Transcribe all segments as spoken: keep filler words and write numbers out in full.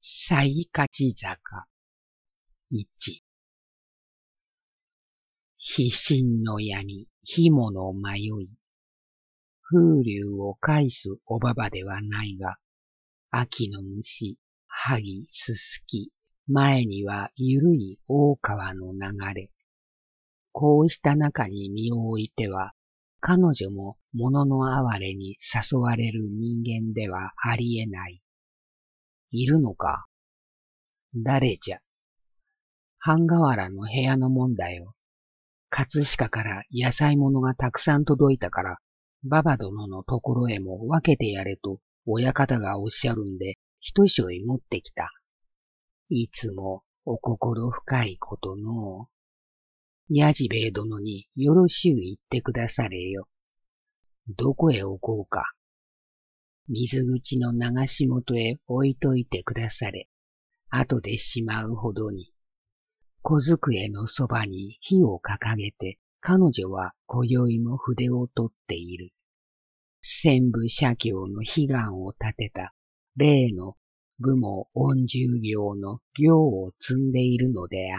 西勝坂一。飛心の闇、紐の迷い。風流を返すおばばではないが、秋の虫、萩、すすき、前にはゆるい大川の流れ。こうした中に身を置いては、彼女も物の哀れに誘われる人間ではありえない。いるのか？誰じゃ？半河原の部屋のもんだよ。葛飾から野菜物がたくさん届いたから、馬場殿のところへも分けてやれと親方がおっしゃるんで、一緒へ持ってきた。いつもお心深いことのう。やじべえ殿によろしゅう言ってくだされよ。どこへ置こうか。水口の流し元へ置いといてくだされ。後でしまうほどに。小机のそばに火を掲げて、彼女は今宵も筆を取っている。千部写経の悲願を立てた、例の武も恩重業の行を積んでいるのであった。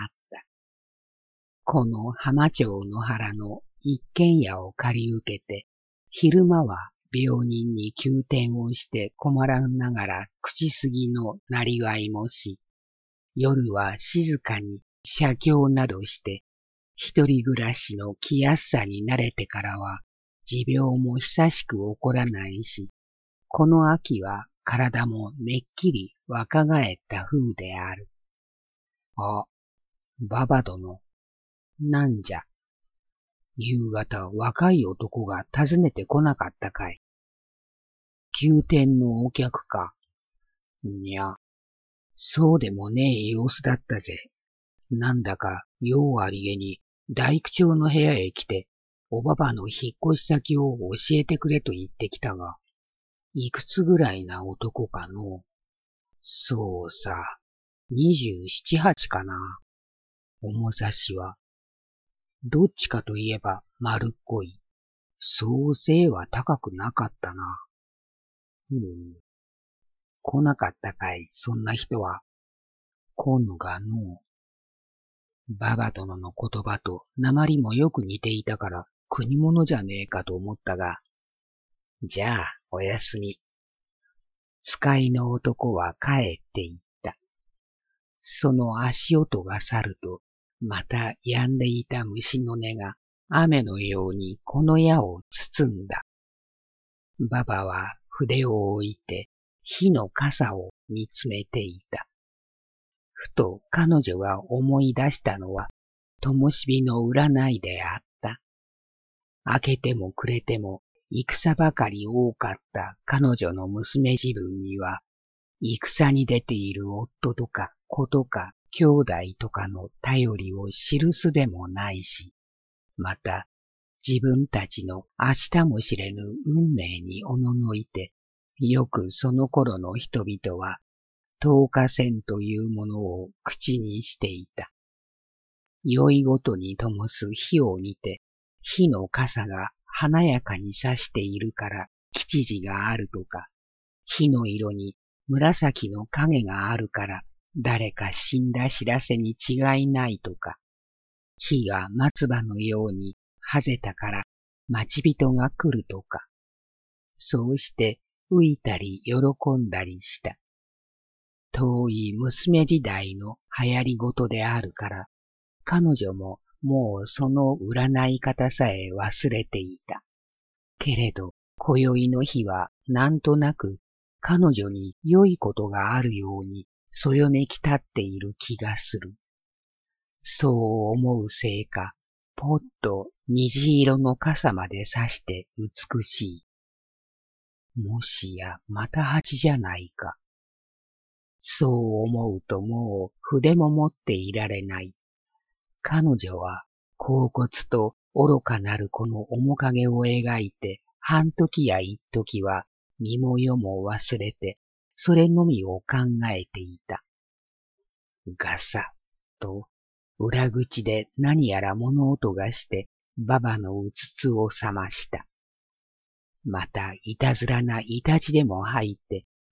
この浜町の原の一軒家を借り受けて、昼間は病人に休店をして困らんながら口すぎのなりわいもし、夜は静かに写経などして、一人暮らしの気安さに慣れてからは、持病も久しく起こらないし、この秋は体もめっきり若返った風である。あ、馬場殿、なんじゃ。夕方若い男が訪ねてこなかったかい。休店のお客か。にゃ、そうでもねえ様子だったぜ。なんだか用ありげに大工町の部屋へ来て、おばばの引っ越し先を教えてくれと言ってきたが、いくつぐらいな男かの？そうさ、二十七八かな。面差しは。どっちかといえば丸っこい。そう背は高くなかったな。うん。来なかったかい、そんな人は。来ぬがの。馬場殿の言葉と訛りもよく似ていたから国物じゃねえかと思ったが、じゃあおやすみ。使いの男は帰っていった。その足音が去ると、また止んでいた虫の音が雨のようにこの矢を包んだ。馬場は筆を置いて火の傘を見つめていた。ふと彼女が思い出したのは、灯火の占いであった。明けても暮れても戦ばかり多かった彼女の娘自分には、戦に出ている夫とか子とか兄弟とかの頼りを知るすべもないし、また自分たちの明日も知れぬ運命におののいて、よくその頃の人々は、灯火線というものを口にしていた。酔いごとに灯す火を見て、火の傘が華やかに差しているから吉時があるとか、火の色に紫の影があるから誰か死んだ知らせに違いないとか、火が松葉のようにはぜたから待ち人が来るとか、そうして浮いたり喜んだりした。遠い娘時代の流行りごとであるから、彼女ももうその占い方さえ忘れていた。けれど、今宵の日はなんとなく彼女に良いことがあるようにそよめき立っている気がする。そう思うせいか、ぽっと虹色の傘まで差して美しい。もしやまた蜂じゃないか。そう思うともう筆も持っていられない。彼女は恍惚と愚かなるこの面影を描いて半時や一時は身も世も忘れてそれのみを考えていた。ガサッと裏口で何やら物音がして馬場のうつつを覚ました。またいたずらないたちでも入って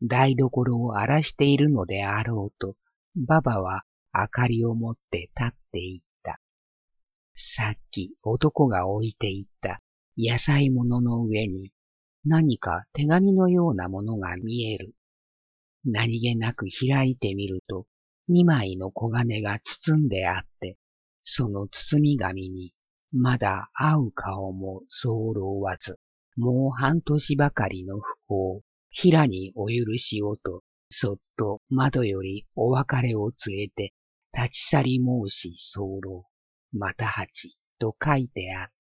台所を荒らしているのであろうと、ババは明かりを持って立っていった。さっき男が置いていった野菜物の上に何か手紙のようなものが見える。何気なく開いてみると、二枚の小金が包んであって、その包み紙に、まだ会う顔も候わず、もう半年ばかりの不幸、平にお許しをと、そっと窓よりお別れを告げて、立ち去り申し候、また八と書いてあった。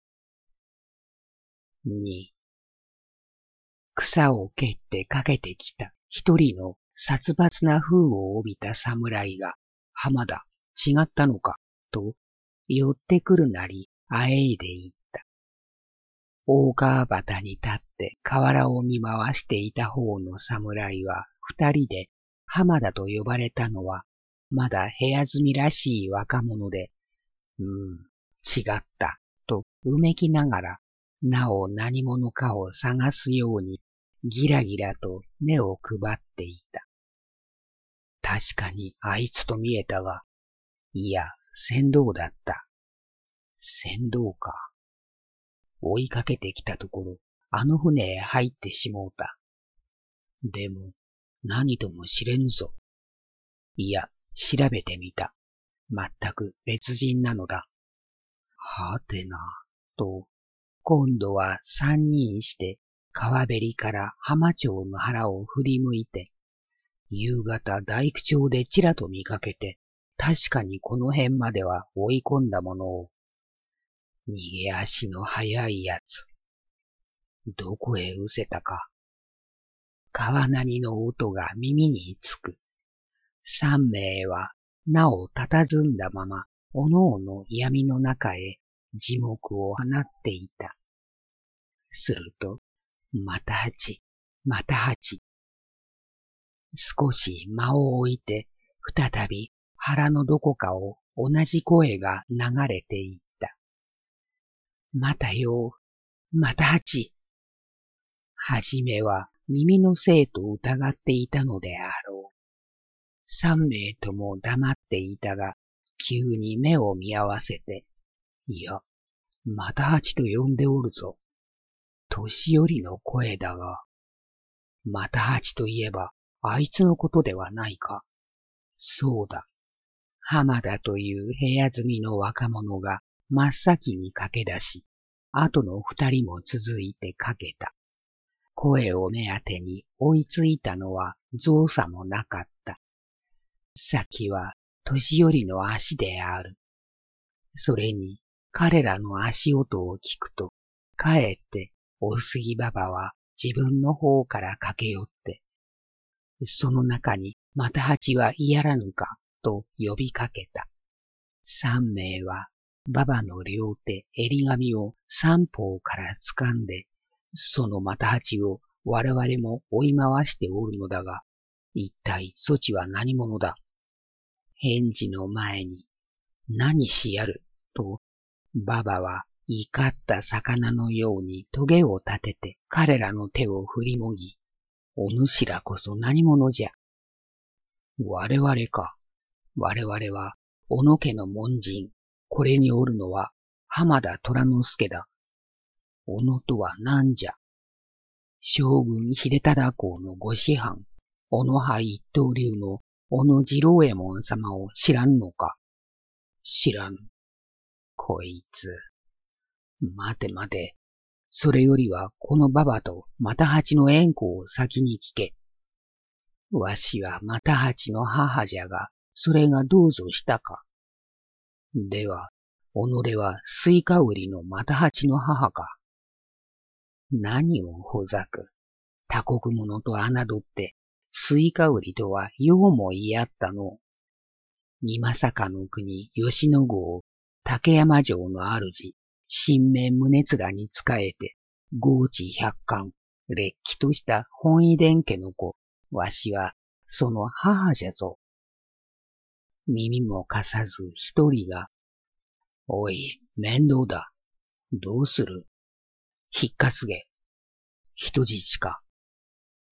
に、草を蹴ってかけてきた一人の殺伐な風を帯びた侍が、浜田、違ったのか、と、寄ってくるなり、あえいで言った。大川端に立って河原を見回していた方の侍は、二人で浜田と呼ばれたのは、まだ部屋住みらしい若者で、うーん、違った、とうめきながら、なお何者かを探すように、ギラギラと目を配っていた。確かにあいつと見えたが、いや、船頭だった。船頭か。追いかけてきたところ、あの船へ入ってしもうた。でも、何とも知れぬぞ。いや、調べてみた。まったく別人なのだ。はてな、と、今度は三人して川べりから浜町の腹を振り向いて、夕方大工町でちらと見かけて、確かにこの辺までは追い込んだものを、逃げ足の速いやつ。どこへ失せたか。川波の音が耳につく。三名はなお佇んだまま、おのおの闇の中へ耳目を放っていた。すると、また八、また八。少し間を置いて、再び腹のどこかを同じ声が流れていった。またよ、また八。はじめは耳のせいと疑っていたのであろう。三名とも黙っていたが、急に目を見合わせて、いや、また八と呼んでおるぞ。年寄りの声だが、また八といえば、あいつのことではないか。そうだ。浜田という部屋住みの若者が真っ先に駆け出し、後の二人も続いてかけた。声を目当てに追いついたのは造作もなかった。先は年寄りの足である。それに彼らの足音を聞くと、かえってお杉ばばは自分の方から駆け寄って、その中にまた八はいやらぬかと呼びかけた。三名はばばの両手襟髪を三方から掴んで、そのまた八を我々も追い回しておるのだが、一体そちは何者だ。返事の前に、何しやると、ばばは怒った魚のようにトゲを立てて彼らの手を振りもぎ、お主らこそ何者じゃ。我々か。我々は、小野家の門人。これにおるのは、浜田虎之助だ。小野とは何じゃ。将軍秀忠公のご師範、小野派一刀流の小野次郎右衛門様を知らんのか。知らぬ。こいつ。待て待て。それよりはこのババとまた八の縁故を先に聞け。わしはまた八の母じゃが、それがどうぞしたか。では、己はスイカ売りのまた八の母か。何をほざく。他国者と侮って、スイカ売りとはようも言い合ったの。にまさかの国吉野郷、竹山城の主、新名宗綱に仕えて、豪地百貫、れっきとした本遺伝家の子、わしは、その母じゃぞ。耳も貸さず一人が、おい、面倒だ。どうする？引っかつげ。人質か。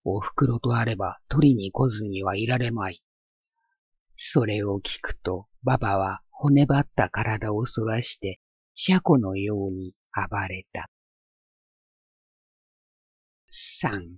お袋とあれば取りに来ずにはいられまい。それを聞くと、ババは骨張った体を反らして、シャコのように暴れた。三、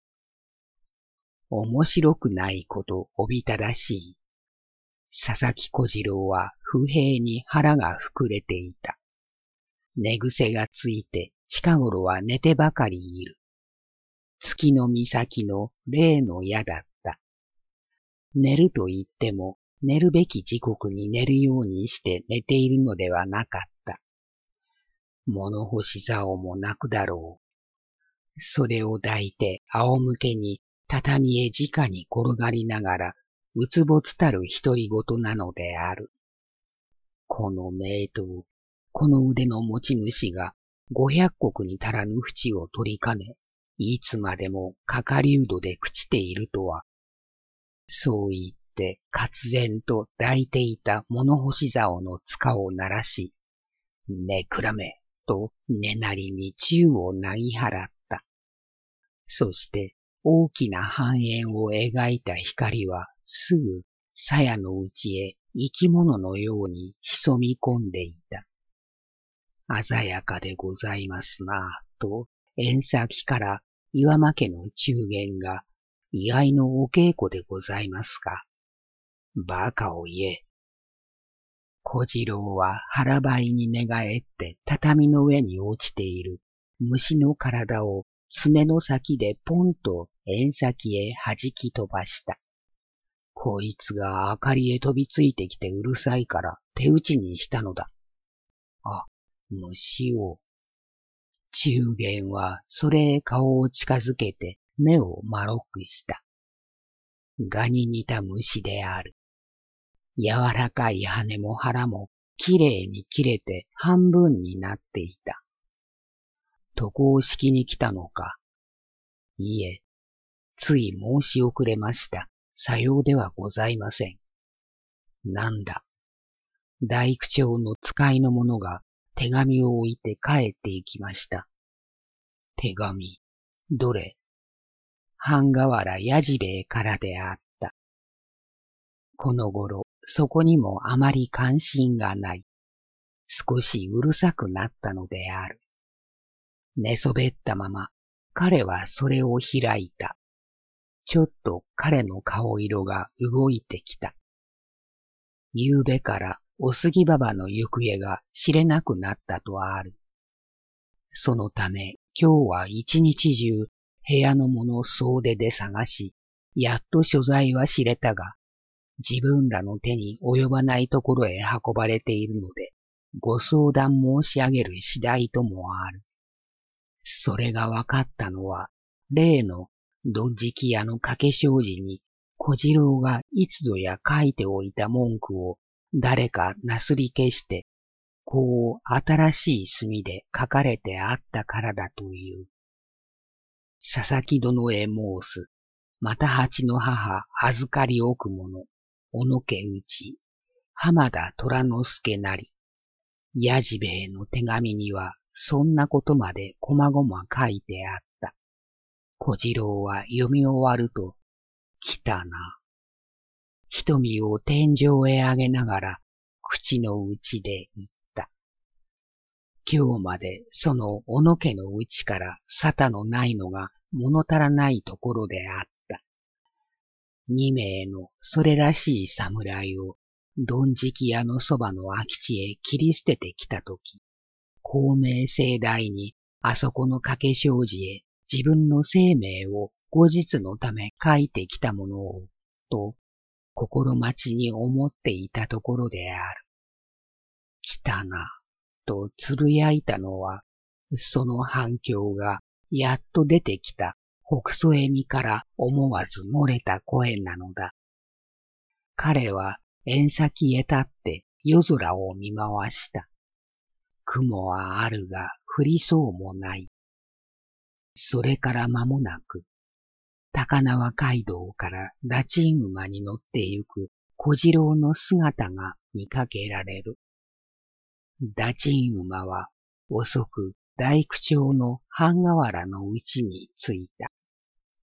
面白くないことおびただしい。佐々木小次郎は不平に腹が膨れていた。寝癖がついて近頃は寝てばかりいる。月の岬の例の矢だった。寝ると言っても寝るべき時刻に寝るようにして寝ているのではなかった。物干し竿もなくだろう。それを抱いて仰向けに畳へ直に転がりながらうつぼつたる独り言なのである。この名刀、この腕の持ち主が五百石に足らぬ淵を取りかね、いつまでもかかりうどで朽ちているとは。そう言って活然と抱いていた物干し竿の塚を鳴らし、ねくらめとねなりに宙をなぎ払った。そして大きな半円を描いた光はすぐ鞘の内へ生き物のように潜み込んでいた。鮮やかでございますなぁと、縁先から岩間家の中間が、意外のお稽古でございますか。バカを言え。小次郎は腹ばいに寝返って畳の上に落ちている虫の体を爪の先でポンと縁先へ弾き飛ばした。こいつが明かりへ飛びついてきてうるさいから手打ちにしたのだ。あ、虫を。中間はそれへ顔を近づけて目を丸くした。蛾に似た虫である。柔らかい羽も腹もきれいに切れて半分になっていた。床を敷きに来たのか。いえ、つい申し遅れました。さようではございません。なんだ。大工町の使いの者が手紙を置いて帰って行きました。手紙、どれ？半河原矢次兵衛からであった。この頃、そこにもあまり関心がない。少しうるさくなったのである。寝そべったまま、彼はそれを開いた。ちょっと彼の顔色が動いてきた。夕べからお杉ばばの行方が知れなくなったとある。そのため今日は一日中部屋のもの総出で探し、やっと所在は知れたが、自分らの手に及ばないところへ運ばれているので、ご相談申し上げる次第ともある。それが分かったのは、例のどんじき屋の掛け障子に小次郎がいつぞや書いておいた文句を誰かなすり消して、こう新しい墨で書かれてあったからだという。佐々木殿へ申す。また八の母預かり置く者、小野家内、浜田虎之助なり。矢次兵衛の手紙にはそんなことまでこまごま書いてあった。小次郎は読み終わると、来たな。瞳を天井へ上げながら口の内で言った。今日までその小野家の内から沙汰のないのが物足らないところであった。二名のそれらしい侍をどんじき屋のそばの空き地へ切り捨ててきたとき、孔明盛大にあそこの掛け障子へ自分の生命を後日のため書いてきたものを、と心待ちに思っていたところである。来たな、とつぶやいたのは、その反響がやっと出てきた北曽恵美から思わず漏れた声なのだ。彼は縁先へ立って夜空を見回した。雲はあるが降りそうもない。それから間もなく、高輪街道からラチン馬に乗って行く小次郎の姿が見かけられる。ラチン馬は遅く大工町の半河原のうちに着いた。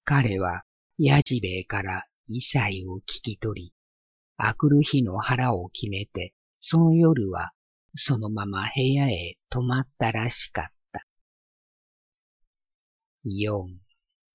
彼は矢次兵衛から異彩を聞き取り、あくる日の腹を決めて、その夜はそのまま部屋へ泊まったらしかった。よん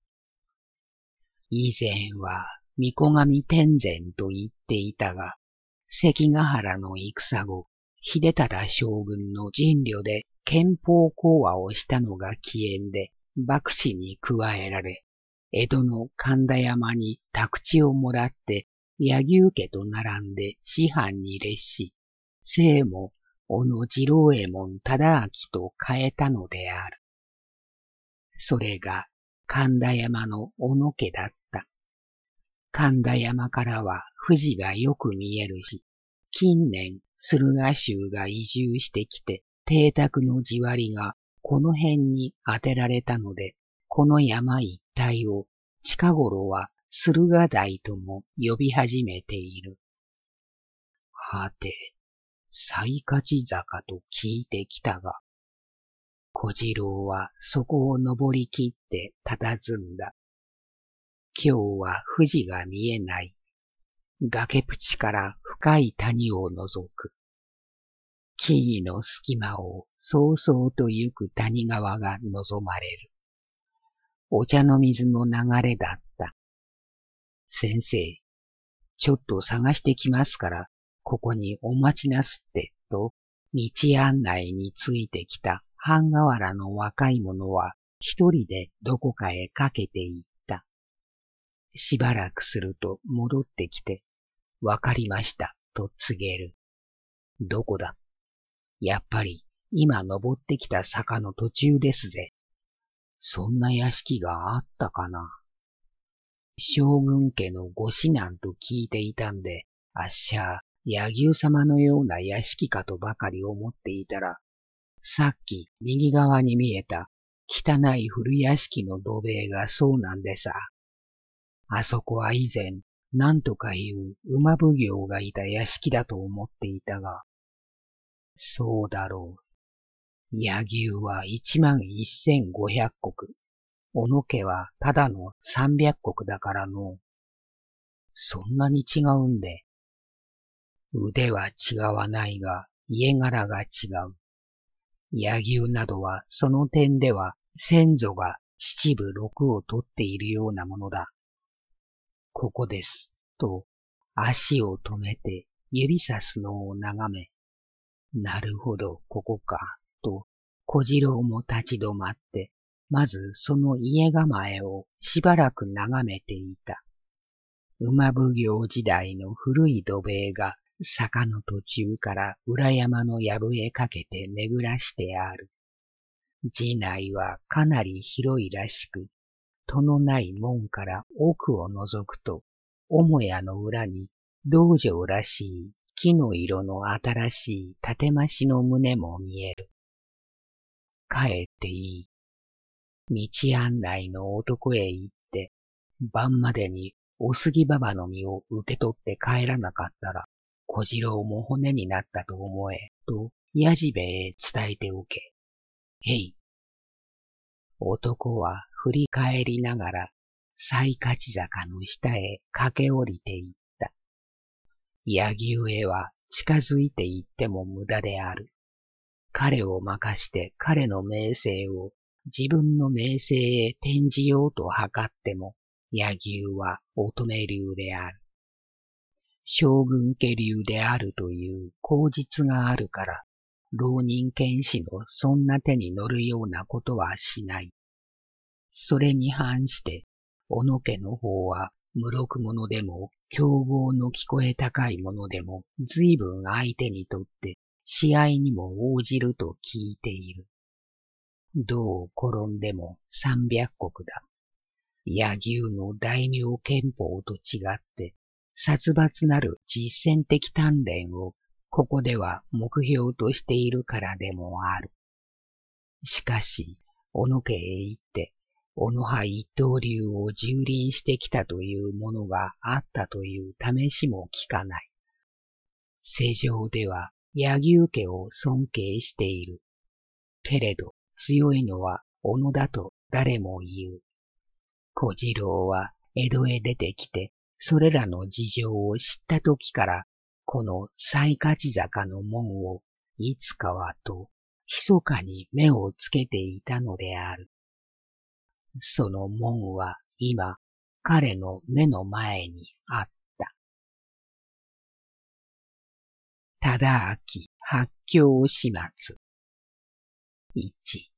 以前は御子上天然と言っていたが、関ヶ原の戦後、秀忠将軍の尽慮で憲法講和をしたのが起源で、幕士に加えられ、江戸の神田山に宅地をもらって、柳生家と並んで師範に列し、姓も小野次郎右衛門忠明と変えたのである。それが神田山の小野家だった。神田山からは富士がよく見えるし、近年駿河州が移住してきて、邸宅の地割りがこの辺に当てられたので、この山一帯を近頃は駿河台とも呼び始めている。はて、西勝坂と聞いてきたが、小次郎はそこを登り切って佇んだ。今日は富士が見えない。崖っぷちから深い谷を覗く。木々の隙間をそうそうと行く谷川が望まれる。お茶の水の流れだった。先生、ちょっと探してきますから、ここにお待ちなすって、と、道案内についてきた半河原の若い者は、一人でどこかへかけていった。しばらくすると戻ってきて、わかりました、と告げる。どこだ？やっぱり、今登ってきた坂の途中ですぜ。そんな屋敷があったかな。将軍家のご指南と聞いていたんで、あっしゃ、柳生様のような屋敷かとばかり思っていたら、さっき右側に見えた汚い古屋敷の土塀がそうなんでさ。あそこは以前、なんとかいう馬奉行がいた屋敷だと思っていたが、そうだろう。柳生は一万一千五百石。小野家はただの三百石だからの。そんなに違うんで。腕は違わないが、家柄が違う。柳生などはその点では先祖が七分六を取っているようなものだ。ここです。と足を止めて指さすのを眺め、なるほど、ここか、と小次郎も立ち止まって、まずその家構えをしばらく眺めていた。馬奉行時代の古い土塀が坂の途中から裏山の藪へかけて巡らしてある。寺内はかなり広いらしく、戸のない門から奥を覗くと、母屋の裏に道場らしい木の色の新しい建増の棟も見える。帰っていい。道案内の男へ行って、晩までにお杉ばばの実を受け取って帰らなかったら、小次郎も骨になったと思え、と矢次兵衛へ伝えておけ。へい。男は振り返りながら、西勝坂の下へ駆け下りていった。柳生へは近づいていっても無駄である。彼を任して彼の名声を自分の名声へ転じようと図っても、柳生は乙女流である。将軍家流であるという口実があるから、浪人剣士のそんな手に乗るようなことはしない。それに反して、小野家の方は無力者でも競合の聞こえ高い者でも随分相手にとって試合にも応じると聞いている。どう転んでも三百石だ。柳生の大名憲法と違って、殺伐なる実践的鍛錬をここでは目標としているからでもある。しかし、小野家へ行って、小野派一刀流を蹂躙してきたというものがあったという試しも聞かない。世上では柳生家を尊敬している。けれど強いのは小野だと誰も言う。 小次郎は江戸へ出てきて、それらの事情を知ったときから、この西勝坂の門をいつかはと、密かに目をつけていたのである。その門は今、彼の目の前にあった。忠明八経始末。一。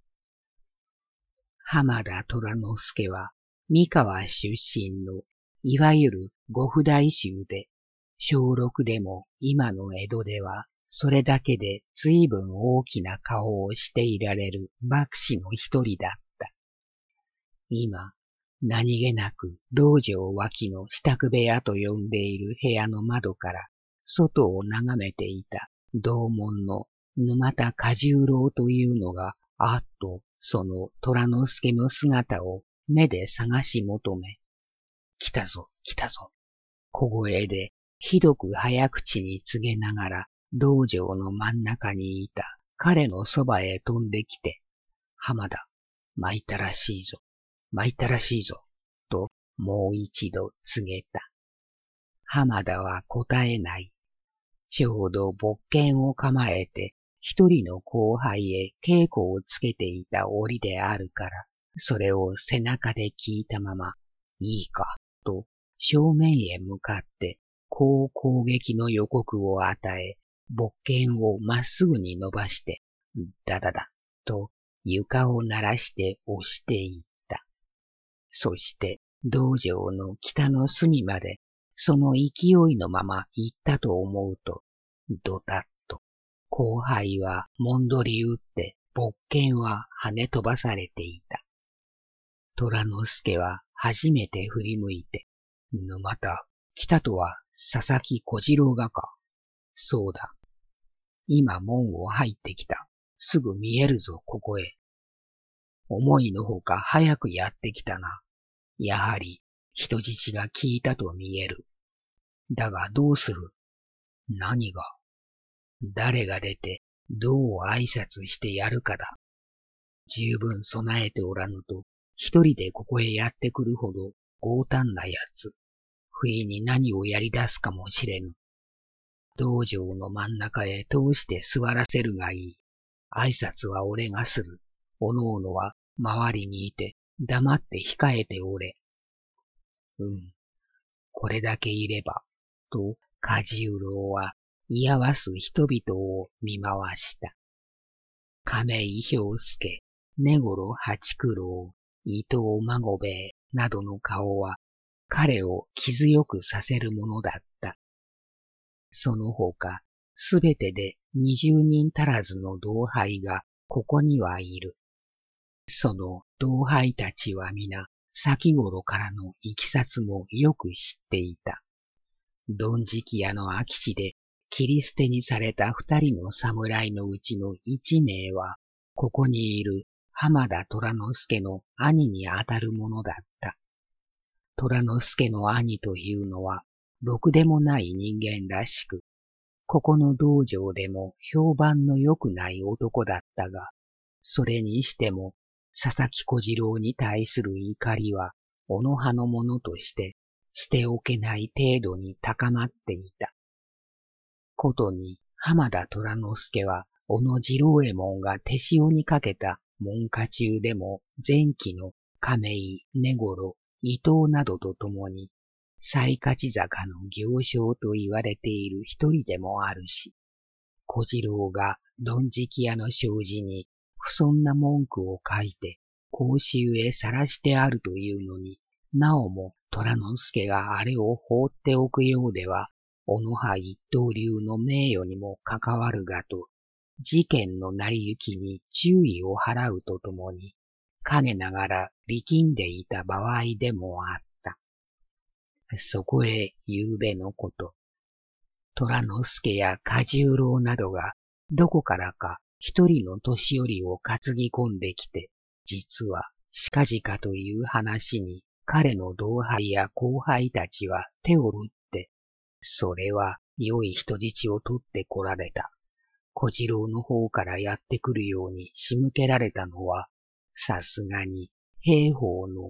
浜田虎之助は、三河出身の、いわゆる御譜代衆で、小六でも今の江戸では、それだけで随分大きな顔をしていられる幕士の一人だった。今、何気なく道場脇の支度部屋と呼んでいる部屋の窓から、外を眺めていた同門の沼田勘十郎というのが、あっとその虎之助の姿を目で探し求め、来たぞ、来たぞ、小声でひどく早口に告げながら道場の真ん中にいた彼のそばへ飛んできて、浜田、参ったらしいぞ、参ったらしいぞ、ともう一度告げた。浜田は答えない。ちょうど勃剣を構えて、一人の後輩へ稽古をつけていた折であるから、それを背中で聞いたまま、いいか、と正面へ向かって、こう攻撃の予告を与え、勃剣をまっすぐに伸ばして、ダダダ、と床を鳴らして押していった。そして、道場の北の隅まで、その勢いのまま行ったと思うと、ドタッと、後輩はもんどり打って、勃剣は跳ね飛ばされていた。虎之助は初めて振り向いて、沼田、北とは佐々木小次郎がか。そうだ。今門を入ってきた。すぐ見えるぞ、ここへ。思いのほか早くやってきたな。やはり人質が効いたと見える。だがどうする？何が？誰が出てどう挨拶してやるかだ。十分備えておらぬと、一人でここへやってくるほど強胆なやつ。不意に何をやり出すかもしれぬ。道場の真ん中へ通して座らせるがいい。挨拶は俺がする。おのおのは周りにいて黙って控えておれ。うん。これだけいれば、と勘十郎は居合わす人々を見回した。亀井兵助、根頃八九郎、伊藤孫兵衛などの顔は彼を傷よくさせるものだった。その他、すべてで二十人足らずの同輩がここにはいる。その同輩たちは皆、先頃からのいきさつもよく知っていた。どんじき屋の空き地で切り捨てにされた二人の侍のうちの一名は、ここにいる浜田虎之助の兄にあたるものだった。虎之助の兄というのは、ろくでもない人間らしく、ここの道場でも評判の良くない男だったが、それにしても、佐々木小次郎に対する怒りは、おの葉のものとして、捨ておけない程度に高まっていた。ことに、浜田虎之助は、小野次郎右衛門が手塩にかけた門下中でも前期の亀井、根頃、伊藤などと共に、西勝坂の行商と言われている一人でもあるし、小次郎がどんじき屋の障子に不遜な文句を書いて公衆へさらしてあるというのに、なおも虎之助があれを放っておくようでは、小野派一刀流の名誉にも関わるがと、事件の成り行きに注意を払うとともに、陰ながら力んでいた場合でもあった。そこへ夕べのこと、虎之助や勘十郎などがどこからか一人の年寄りを担ぎ込んできて、実は近々という話に彼の同輩や後輩たちは手を打って、それは良い人質を取って来られた。小次郎の方からやってくるように仕向けられたのは、さすがに兵法の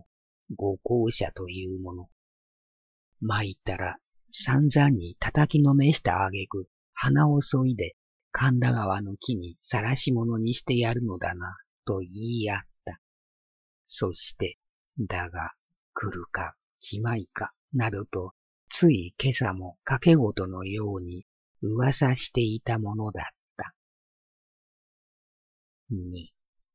ご後者というもの。参ったら散々に叩きのめしたあげく、鼻をそいで神田川の木に晒し物にしてやるのだな、と言い合った。そして、だが、来るか、来まいか、などと、つい今朝も掛け事のように噂していたものだった。に、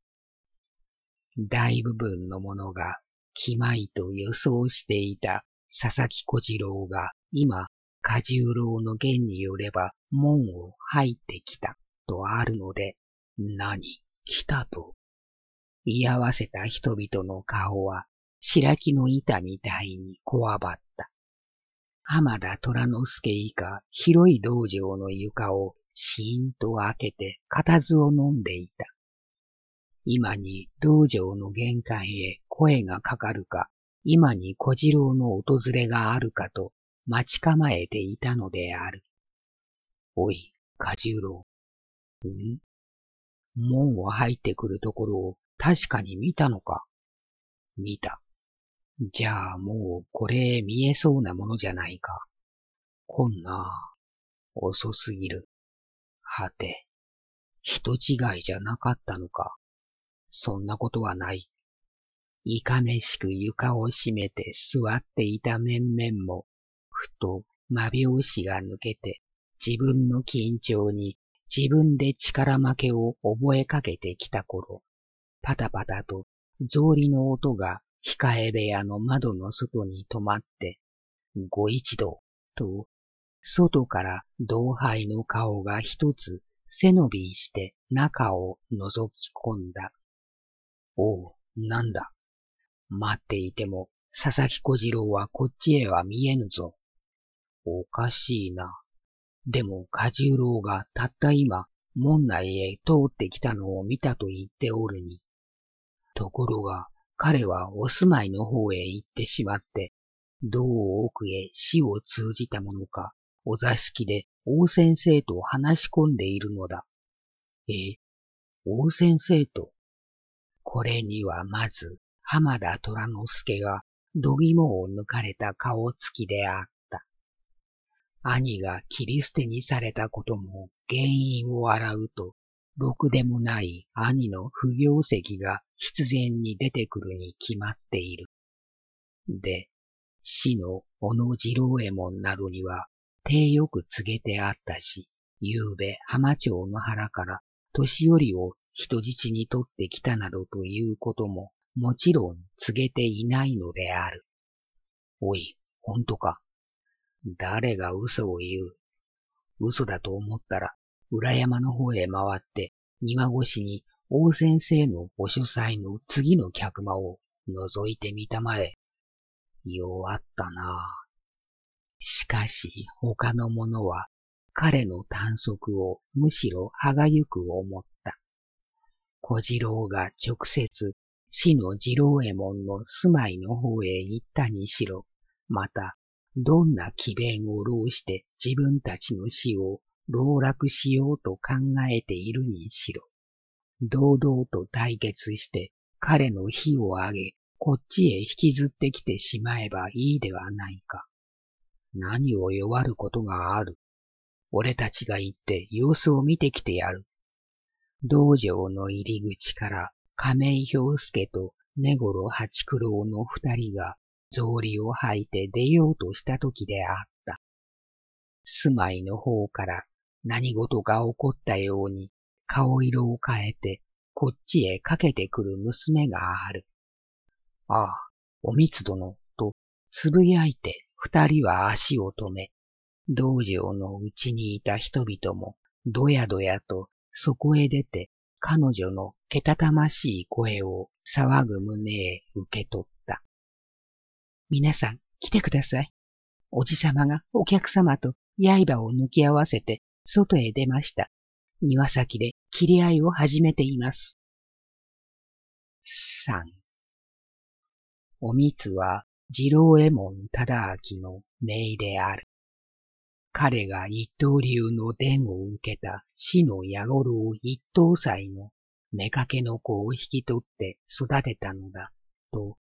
大部分の者が来まいと予想していた佐々木小次郎が今、過十郎の言によれば門を入ってきたとあるので、何、来たと。居合わせた人々の顔は白木の板みたいにこわばった。浜田虎之助以下広い道場の床をしーんと開けて固唾を飲んでいた。今に道場の玄関へ声がかかるか、今に小次郎の訪れがあるかと待ち構えていたのである。おい、小十郎。ん？門を入ってくるところを確かに見たのか？見た。じゃあもうこれ見えそうなものじゃないか。こんな、遅すぎる。はて、人違いじゃなかったのか。そんなことはない。いかめしく床を閉めて座っていた面々も、ふと間拍子が抜けて、自分の緊張に自分で力負けを覚えかけてきた頃、パタパタと草履の音が控え部屋の窓の外に止まって、ご一同と、外から同輩の顔が一つ背伸びして中を覗き込んだ。おう、なんだ。待っていても佐々木小次郎はこっちへは見えぬぞ。おかしいな。でも小十郎がたった今門内へ通ってきたのを見たと言っておるに。ところが彼はお住まいの方へ行ってしまって、どう奥へ死を通じたものか、お座敷で王先生と話し込んでいるのだ。え、王先生と。これにはまず浜田虎之助が度肝を抜かれた顔つきであった。兄が切り捨てにされたことも原因を洗うと、ろくでもない兄の不行跡が必然に出てくるに決まっている。で、死の小野次郎右衛門などには手よく告げてあったし、昨べ浜町の原から年寄りを人質に取ってきたなどということももちろん告げていないのである。おい、ほんとか。誰が嘘を言う。嘘だと思ったら、裏山の方へ回って庭越しに王先生のお書斎の次の客間を覗いてみたまえ。弱ったなあ。しかし他の者は彼の短足をむしろ歯がゆく思った。小次郎が直接死の次郎右衛門の住まいの方へ行ったにしろ、またどんな詭弁を弄して自分たちの死を籠絡しようと考えているにしろ、堂々と対決して彼の火を上げ、こっちへ引きずってきてしまえばいいではないか。何を弱ることがある。俺たちが行って様子を見てきてやる。道場の入り口から亀井兵助と根頃八九郎の二人が草履を履いて出ようとした時であった。住まいの方から何事が起こったように顔色を変えてこっちへかけてくる娘がある。ああ、おみつ殿とつぶやいて二人は足を止め、道場のうちにいた人々もどやどやとそこへ出て彼女のけたたましい声を騒ぐ胸へ受け取った。皆さん来てください。おじさまがお客様と刃を抜き合わせて外へ出ました。庭先で切り合いを始めています。三おみつは次郎右衛門忠明の姪である。彼が一刀流の伝を受けた死の矢五郎一刀斎の妾の子を引き取って育てたのだと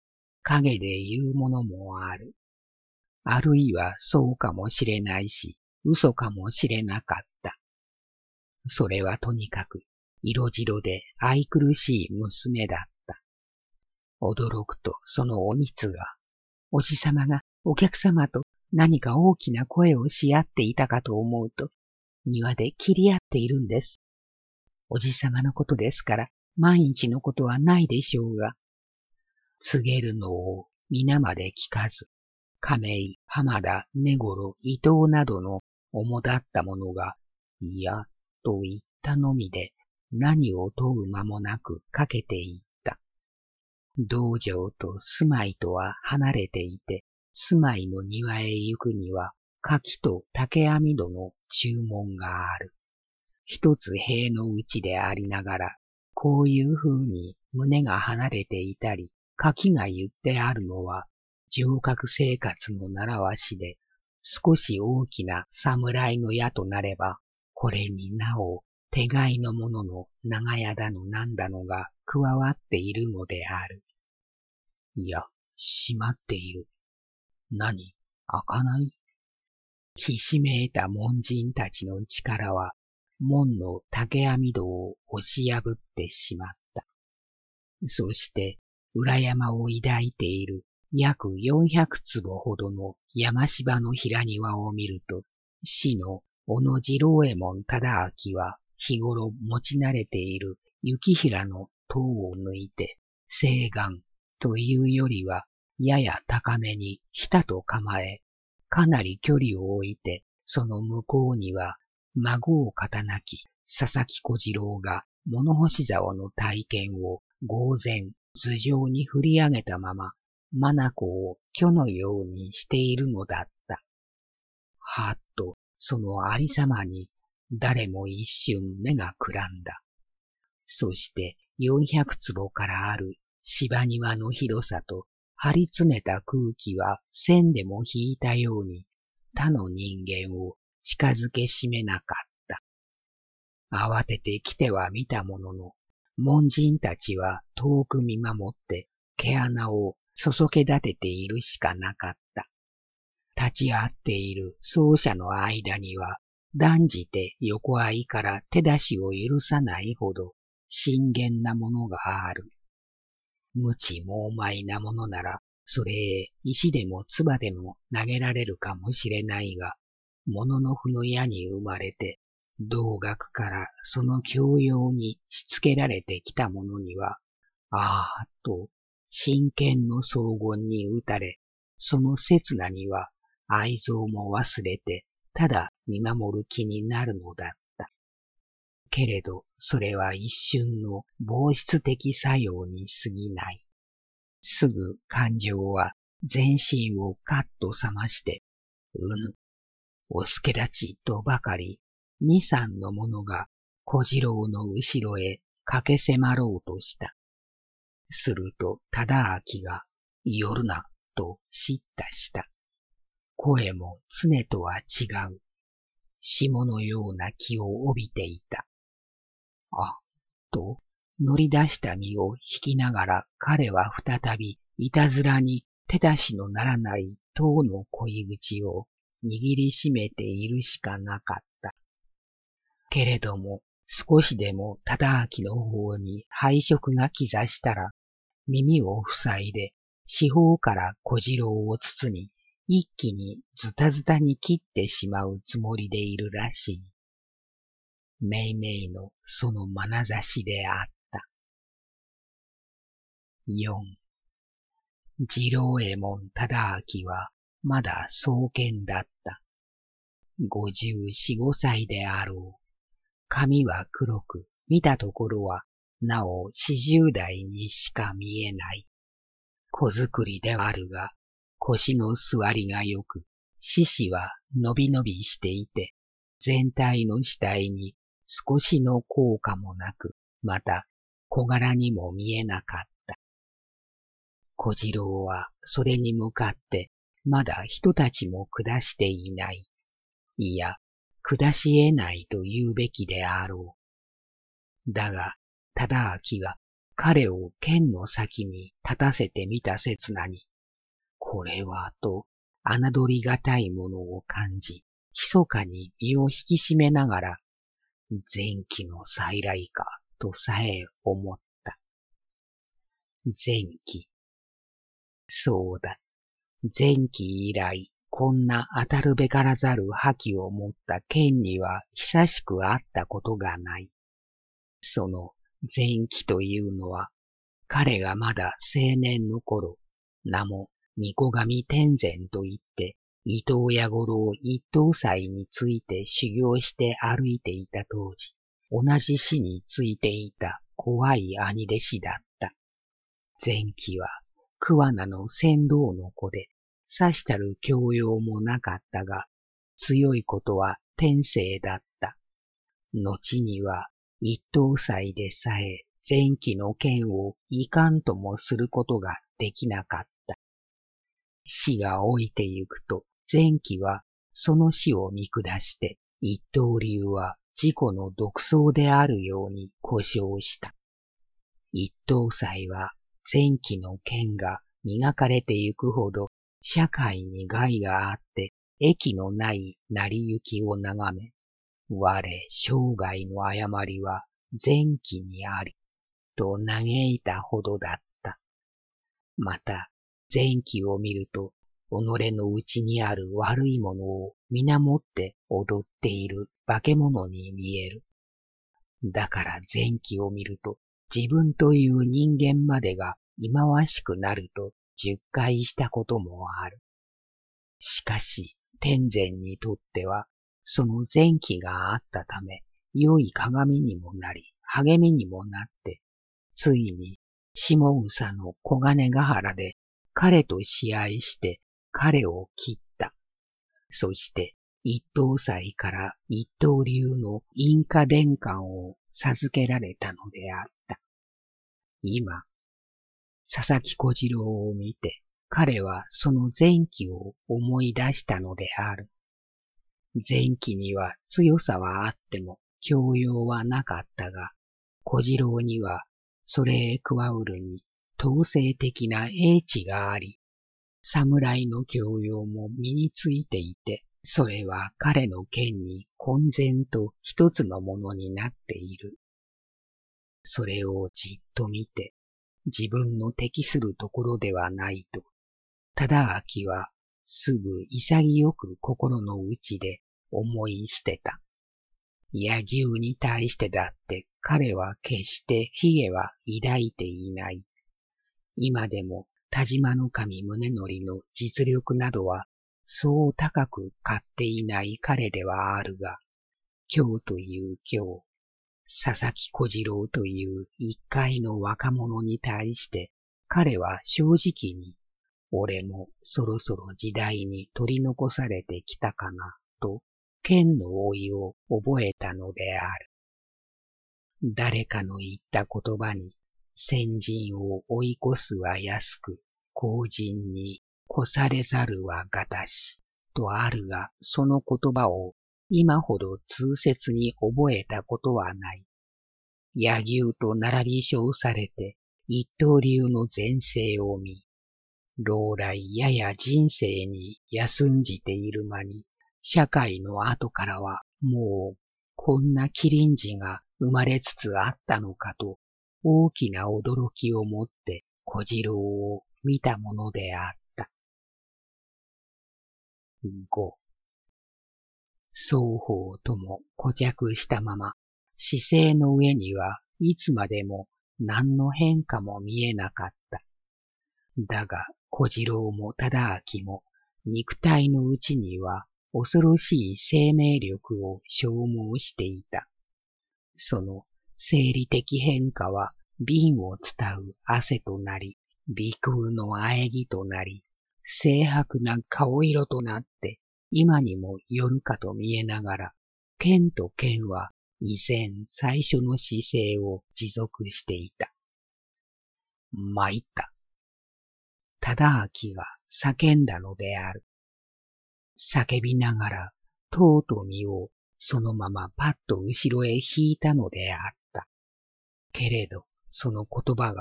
陰で言うものもある。あるいはそうかもしれないし、嘘かもしれなかった。それはとにかく色白で愛くるしい娘だった。驚くとそのおみつが、おじさまがお客様と何か大きな声をし合っていたかと思うと、庭で切り合っているんです。おじさまのことですから、万一のことはないでしょうが、告げるのを皆まで聞かず、亀井、浜田、根頃、伊藤などの主だった者が、いや、と言ったのみで、何を問う間もなくかけていった。道場と住まいとは離れていて、住まいの庭へ行くには、柿と竹網戸の注文がある。一つ塀の内でありながら、こういう風に胸が離れていたり、柿が言ってあるのは、城郭生活の習わしで、少し大きな侍の矢となれば、これになお手飼いの者の長屋だのなんだのが加わっているのである。いや、閉まっている。何、開かない？ひしめいた門人たちの力は、門の竹網戸を押し破ってしまった。そして、裏山を抱いている約よんひゃくつぼほどの山芝の平庭を見ると、死の小野次郎右衛門忠明は日頃持ち慣れている雪平の塔を抜いて、西岸というよりはやや高めにひたと構え、かなり距離を置いて、その向こうには孫を肩なき佐々木小次郎が物干し竿の体験を呆然頭上に振り上げたまま、眼を巨のようにしているのだった。はっとそのありさまに誰も一瞬目がくらんだ。そしてよんひゃくつぼからある芝庭の広さと張り詰めた空気は線でも引いたように他の人間を近づけしめなかった。慌てて来ては見たものの、門人たちは遠く見守って毛穴をそそけ立てているしかなかった。立ち会っている奏者の間には断じて横合いから手出しを許さないほど真剣なものがある。無知猛邁なものならそれへ石でも唾でも投げられるかもしれないが、物の符の矢に生まれて同学からその教養にしつけられてきた者には、ああと真剣の荘厳に打たれ、その刹那には愛憎も忘れてただ見守る気になるのだった。けれどそれは一瞬の防湿的作用に過ぎない。すぐ感情は全身をカッと覚まして、うぬ、お助立ちとばかり二三の者が小次郎の後ろへ駆け迫ろうとした。すると忠明が、寄るな、と叱咤した。声も常とは違う。霜のような気を帯びていた。あ、と、乗り出した身を引きながら彼は再びいたずらに手出しのならない塔の恋口を握りしめているしかなかった。けれども少しでも忠明の方に配色が兆したら、耳を塞いで四方から小次郎を包み、一気にズタズタに切ってしまうつもりでいるらしい。めいめいのその眼差しであった。よん. 次郎右衛門忠明はまだ壮健だった。五十四五歳であろう。髪は黒く、見たところはなお四十代にしか見えない。小作りではあるが、腰の座りがよく、四肢は伸び伸びしていて、全体の死体に少しの効果もなく、また小柄にも見えなかった。小次郎はそれに向かってまだ人たちも下していない。いや、下し得ないと言うべきであろう。だが、忠明は彼を剣の先に立たせてみた刹那に、 これは、と、侮りがたいものを感じ、密かに身を引き締めながら、前期の再来か、とさえ思った。前期。そうだ。前期以来、こんな当たるべからざる覇気を持った剣には久しく会ったことがない。その前期というのは、彼がまだ青年の頃、名も御子神天前といって、伊東屋五郎一等祭について修行して歩いていた当時、同じ死についていた怖い兄弟子だった。前期は桑名の船頭の子で、さしたる教養もなかったが、強いことは天性だった。後には一等祭でさえ前期の剣をいかんともすることができなかった。死が老いてゆくと、前期はその死を見下して、一刀流は自己の独創であるように呼称した。一等祭は前期の剣が磨かれてゆくほど、社会に害があって益のない成り行きを眺め、我生涯の誤りは前期にあり、と嘆いたほどだった。また、前期を見ると、己の内にある悪いものを皆もって踊っている化け物に見える。だから前期を見ると、自分という人間までが忌まわしくなると十回したこともある。しかし、天前にとっては、その前期があったため、良い鏡にもなり、励みにもなって、ついに、下総の小金ヶ原で、彼と試合して彼を切った。そして、一等祭から一刀流の印下伝冠を授けられたのであった。今、佐々木小次郎を見て、彼はその前期を思い出したのである。前期には強さはあっても教養はなかったが、小次郎にはそれへ加うるに統制的な英知があり、侍の教養も身についていて、それは彼の剣に混然と一つのものになっている。それをじっと見て、自分の適するところではないと、忠明はすぐ潔く心の内で思い捨てた。野牛に対してだって彼は決して卑下は抱いていない。今でも田島の神宗則の実力などはそう高く買っていない彼ではあるが、今日という今日、佐々木小次郎という一介の若者に対して彼は正直に、俺もそろそろ時代に取り残されてきたかな、と、剣の老いを覚えたのである。誰かの言った言葉に、先人を追い越すは安く、後人に越されざるはがたし、とあるが、その言葉を今ほど痛切に覚えたことはない。野牛と並び称されて、一刀流の前世を見、老来やや人生に休んじている間に、社会の後からはもうこんな麒麟児が生まれつつあったのかと大きな驚きをもって小次郎を見たものであった。ご. 双方とも固着したまま、姿勢の上にはいつまでも何の変化も見えなかった。だが小次郎も忠明も肉体のうちには恐ろしい生命力を消耗していた。その生理的変化は瓶を伝う汗となり、鼻腔の喘ぎとなり、清白な顔色となって今にもよるかと見えながら、剣と剣は依然最初の姿勢を持続していた。参った。忠明が叫んだのである。叫びながら、とうとう身をそのままパッと後ろへ引いたのであった。けれど、その言葉が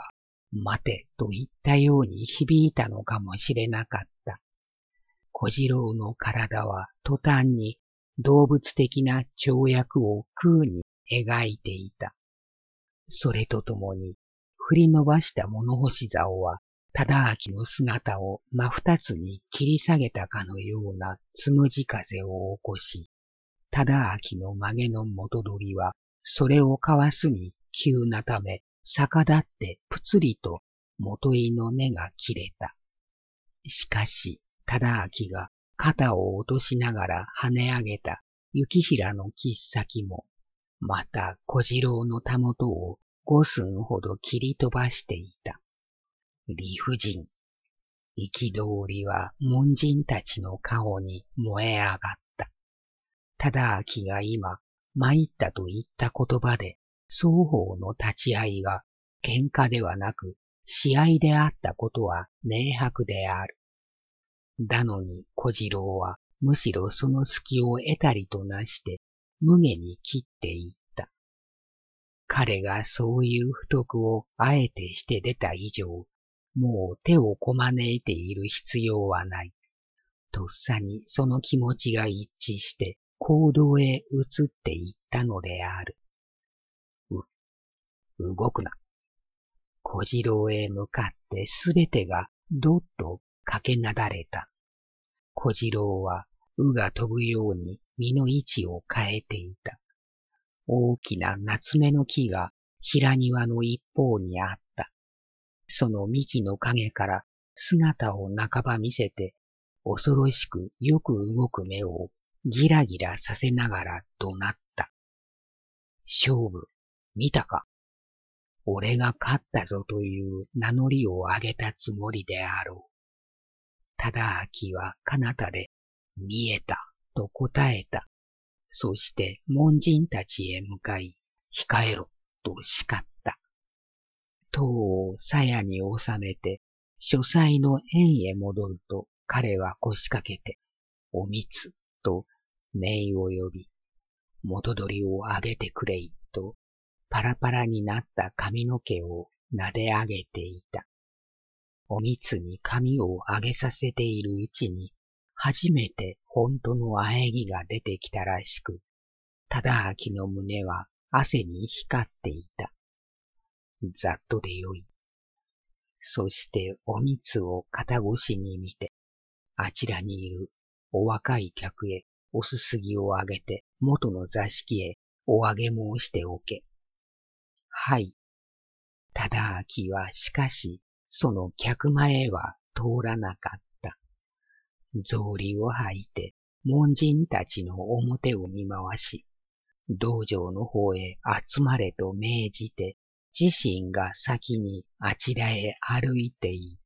待てと言ったように響いたのかもしれなかった。小次郎の体は途端に動物的な跳躍を空に描いていた。それとともに振り伸ばした物干し竿は忠明の姿を真二つに切り下げたかのようなつむじ風を起こし、忠明の曲げの元取はそれをかわすに急なため逆立ってぷつりと元井の根が切れた。しかし忠明が肩を落としながら跳ね上げた雪平の切っ先も、また小次郎のたもとを五寸ほど切り飛ばしていた。理不尽。憤りは門人たちの顔に燃え上がった。忠明が今、参ったと言った言葉で、双方の立ち合いが喧嘩ではなく、試合であったことは明白である。だのに小次郎はむしろその隙を得たりとなして、無下に切っていった。彼がそういう不徳をあえてして出た以上、もう手をこまねいている必要はない。とっさにその気持ちが一致して行動へ移っていったのである。う、動くな。小次郎へ向かってすべてがどっと駆けなだれた。小次郎は鵜が飛ぶように身の位置を変えていた。大きな夏目の木が平庭の一方にあった。その幹の陰から姿を半ば見せて、恐ろしくよく動く目をギラギラさせながら怒鳴った。勝負、見たか。俺が勝ったぞという名乗りを上げたつもりであろう。忠明は彼方で、見えた、と答えた。そして門人たちへ向かい、控えろ、と叱った。塔を鞘に収めて、書斎の縁へ戻ると彼は腰掛けて、おみつ、と姪を呼び、元取をあげてくれい、とパラパラになった髪の毛を撫で上げていた。おみつに髪を上げさせているうちに、初めて本当の喘ぎが出てきたらしく、忠明の胸は汗に光っていた。ざっとでよい。そしておみつを肩越しに見て、あちらにいるお若い客へおすすぎをあげて元の座敷へおあげ申しておけ。はい。忠明はしかし、その客前へは通らなかった。草履を履いて、門人たちの表を見回し、道場の方へ集まれと命じて、自身が先にあちらへ歩いていった。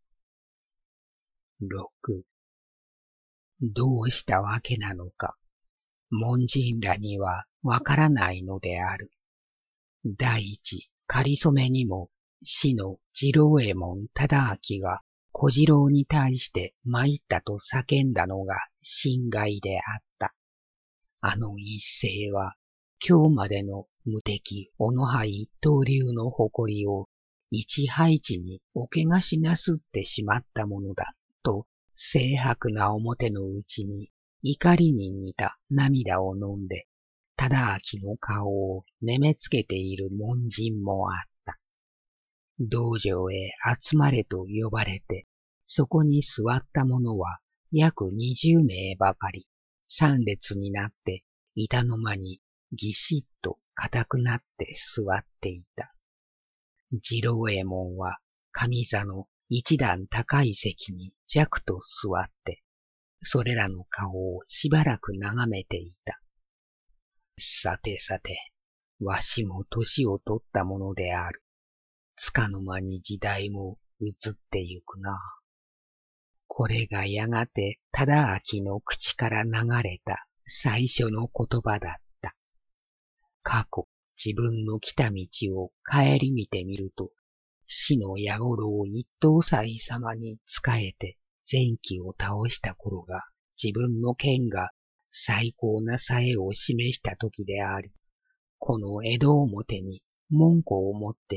六。どうしたわけなのか、門人らにはわからないのである。第一、仮初めにも、死の次郎右衛門忠明が小次郎に対して参ったと叫んだのが心外であった。あの一声は、今日までの無敵小野杯一刀流の誇りを一配置におけがしなすってしまったものだ、と清白な表のうちに怒りに似た涙を飲んで、忠明の顔をねめつけている門人もあった。道場へ集まれと呼ばれて、そこに座った者は約二十名ばかり、三列になって板の間にぎしっと固くなって座っていた。次郎右衛門は上座の一段高い席に弱と座って、それらの顔をしばらく眺めていた。さてさて、わしも年を取ったものである。つかの間に時代も移ってゆくな。これがやがて忠明の口から流れた最初の言葉だった。過去、自分の来た道を顧みてみると、死の矢五郎一等斎様に仕えて前期を倒した頃が自分の剣が最高なさえを示した時であり、この江戸表に文句を持って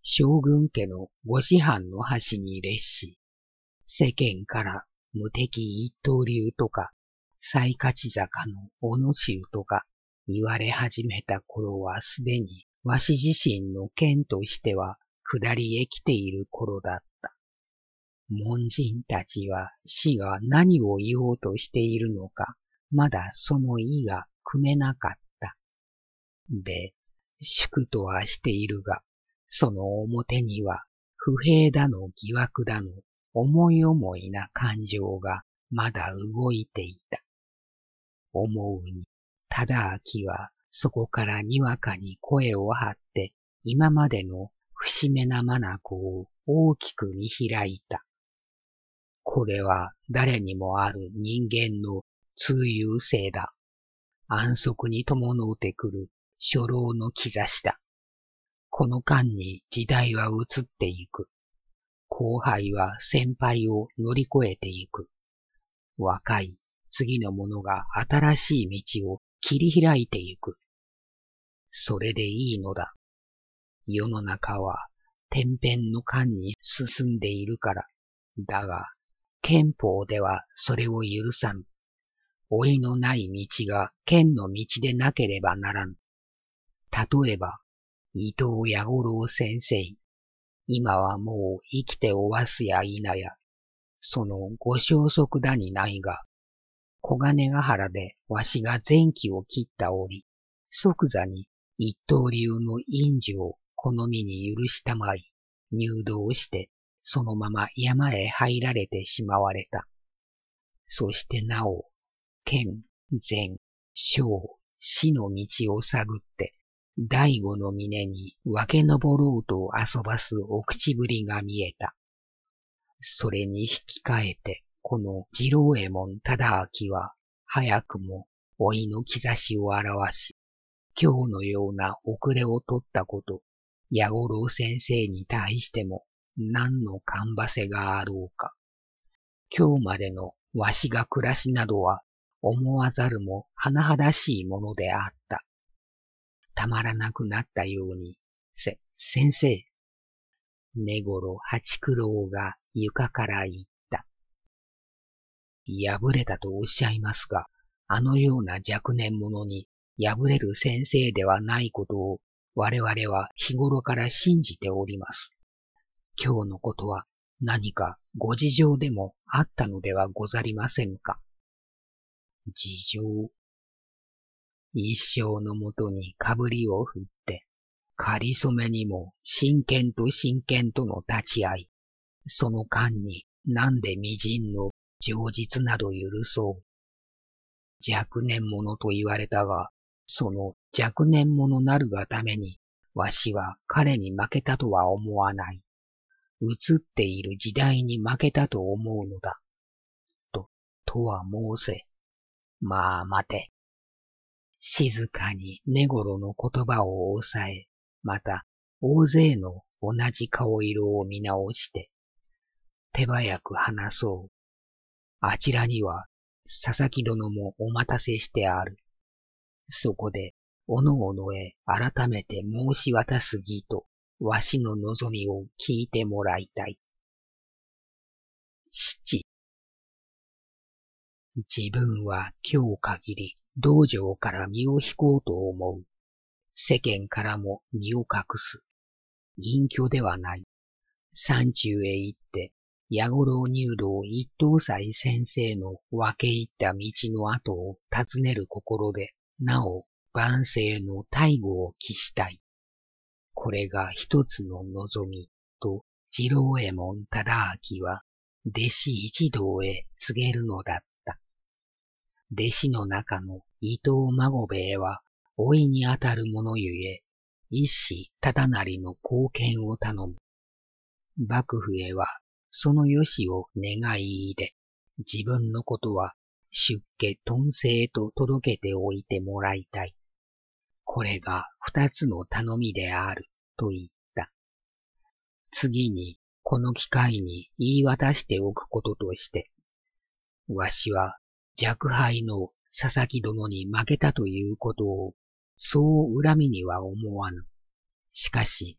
将軍家のご師範の端に列し、世間から無敵一刀流とか、最勝ち坂の小野衆とか言われ始めた頃はすでに、わし自身の剣としては下りへ来ている頃だった。門人たちは死が何を言おうとしているのか、まだその意が汲めなかった。で、粛とはしているが、その表には不平だの疑惑だの思い思いな感情がまだ動いていた。思うに、忠明はそこからにわかに声を張って今までの節目な眼を大きく見開いた。これは誰にもある人間の通遊性だ。安息に伴うてくる初老の兆しだ。この間に時代は移っていく。後輩は先輩を乗り越えていく。若い次の者が新しい道を切り開いていく。それでいいのだ。世の中は天変の間に進んでいるから。だが、憲法ではそれを許さん。老いのない道が剣の道でなければならん。例えば、伊藤弥五郎先生。今はもう生きておわすや否や、そのご消息だにないが、小金ヶ原でわしが前期を切った折、即座に一刀流の印字を好みに許したまい、入道して、そのまま山へ入られてしまわれた。そしてなお、剣、善、小、死の道を探って、第五の峰に分け登ろうと遊ばすお口ぶりが見えた。それに引き換えて、この次郎右衛門忠明は、早くも老いの兆しを表し、今日のような遅れを取ったこと、弥五郎先生に対しても何の芳せがあろうか。今日までのわしが暮らしなどは、思わざるも甚だしいものであった。たまらなくなったように、せ、先生。根頃八九郎が床から言った。破れたとおっしゃいますが、あのような若年者に破れる先生ではないことを我々は日頃から信じております。今日のことは何かご事情でもあったのではござりませんか。事情。一生のもとにかぶりを振って、かりそめにも真剣と真剣との立ち会い、その間になんで微塵の情実など許そう。若年者と言われたが、その若年者なるがために、わしは彼に負けたとは思わない。映っている時代に負けたと思うのだ。と、とは申せ。まあ待て。静かに根頃の言葉を抑え、また大勢の同じ顔色を見直して、手早く話そう。あちらには佐々木殿もお待たせしてある。そこで、おのおのへ改めて申し渡す儀と、わしの望みを聞いてもらいたい。七。自分は今日限り、道場から身を引こうと思う。世間からも身を隠す。隠居ではない。山中へ行って、弥五郎入道一等斎先生の分け入った道の跡を尋ねる心で、なお万世の大護を期したい。これが一つの望み、と次郎右衛門忠明は、弟子一同へ告げるのだった。弟子の中の伊藤孫兵衛は、老いにあたる者ゆえ、一子忠成の貢献を頼む。幕府へは、そのよしを願い入れ、自分のことは出家頓生と届けておいてもらいたい。これが二つの頼みである、と言った。次に、この機会に言い渡しておくこととして、わしは若輩の佐々木殿に負けたということを、そう恨みには思わぬ。しかし、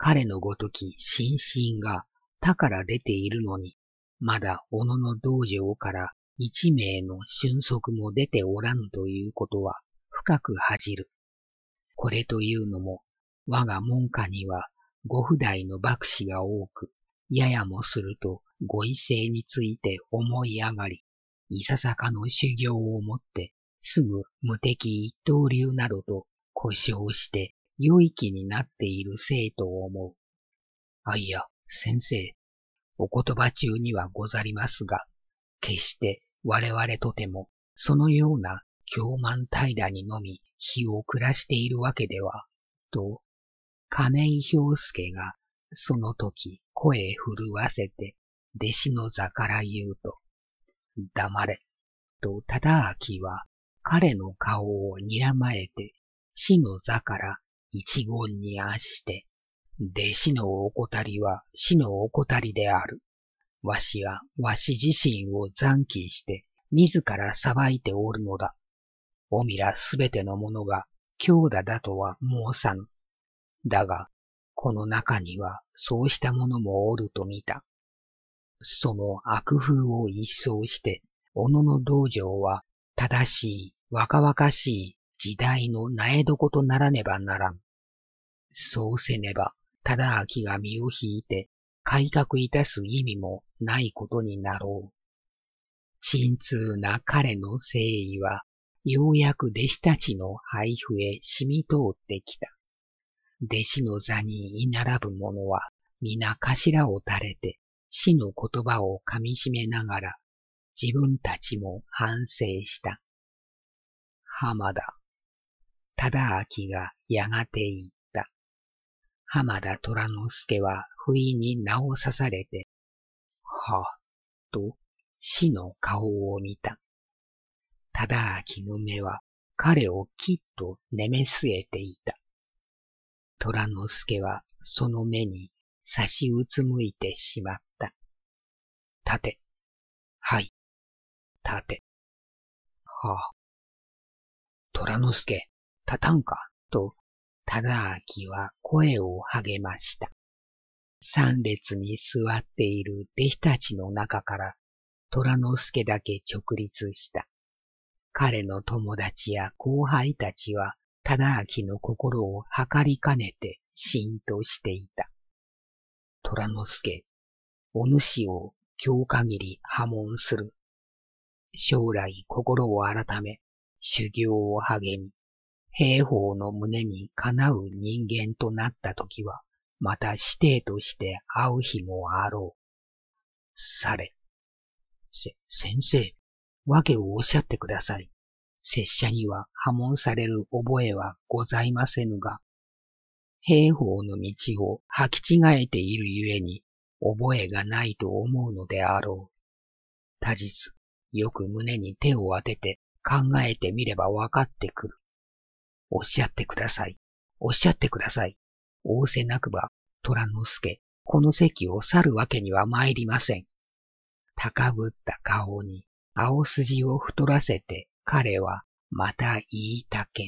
彼のごとき心身が他から出ているのに、まだ小野の道場から一名の俊足も出ておらぬということは深く恥じる。これというのも、我が門下には五不代の幕士が多く、ややもするとご威勢について思い上がり、いささかの修行をもって、すぐ無敵一刀流などと呼称して良い気になっている生と思う。あいや、先生、お言葉中にはござりますが、決して我々とてもそのような狂慢怠惰にのみ日を暮らしているわけでは、と、亀井兵介がその時声震わせて弟子の座から言うと、黙れ、と忠明は彼の顔を睨まえて死の座から一言にあして、弟子の怠りは死の怠りである。わしはわし自身を残機して自ら裁いておるのだ。おみらすべてのものが強打だとは申さぬ。だが、この中にはそうしたものもおると見た。その悪風を一掃して、小野の道場は正しい若々しい時代の苗床とならねばならん。そうせねば、忠明が身を引いて改革いたす意味もないことになろう。沈痛な彼の誠意は、ようやく弟子たちの配布へ染み通ってきた。弟子の座に居並ぶ者は、皆頭を垂れて、死の言葉を噛み締めながら、自分たちも反省した。浜田。忠明がやがて言った。浜田虎之助は不意に名を刺されて、はぁ、と死の顔を見た。忠明の目は彼をきっと寝め据えていた。虎之助はその目に差しうつむいてしまった。立て。はい。立て。はあ。虎之助、立たんか、と、忠明は声を励ました。三列に座っている弟子たちの中から、虎之助だけ直立した。彼の友達や後輩たちは、忠明の心を測りかねて浸透していた。虎之助、お主を今日限り破門する。将来心を改め、修行を励み、兵法の胸にかなう人間となったときは、また師弟として会う日もあろう。され。せ、先生、訳をおっしゃってください。拙者には破門される覚えはございませぬが、兵法の道を履き違えているゆえに、覚えがないと思うのであろう。他日、よく胸に手を当てて考えてみればわかってくる。おっしゃってください。おっしゃってください。仰せなくば、虎之助、この席を去るわけには参りません。高ぶった顔に青筋を太らせて彼はまた言いたけった。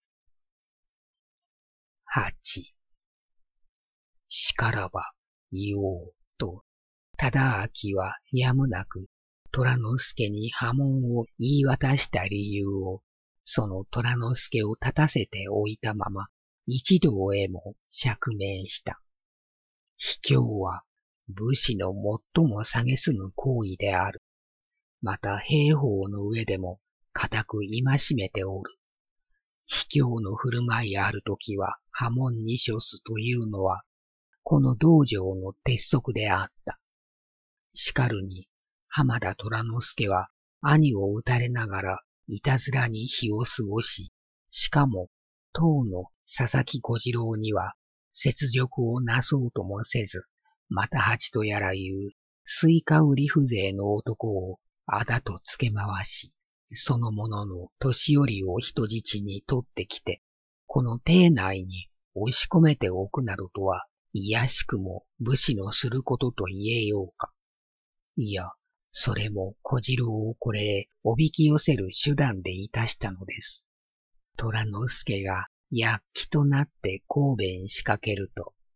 八。しからば言おうと、忠明はやむなく虎之助に破門を言い渡した理由を、その虎之助を立たせておいたまま、一同へも釈明した。卑怯は武士の最も蔑む行為である。また兵法の上でも固く戒めておる。卑怯の振る舞いあるときは破門に処すというのは、この道場の鉄則であった。しかるに、浜田虎之助は兄を撃たれながらいたずらに日を過ごし、しかも当の佐々木小次郎には雪辱をなそうともせず、また八とやらいうスイカ売り風情の男をあだとつけ回し、その者の年寄りを人質に取ってきて、この邸内に押し込めておくなどとは、いやしくも武士のすることと言えようか。いや、それも小次郎をこれへおびき寄せる手段でいたしたのです。虎之助が躍起となって神戸に仕掛けると、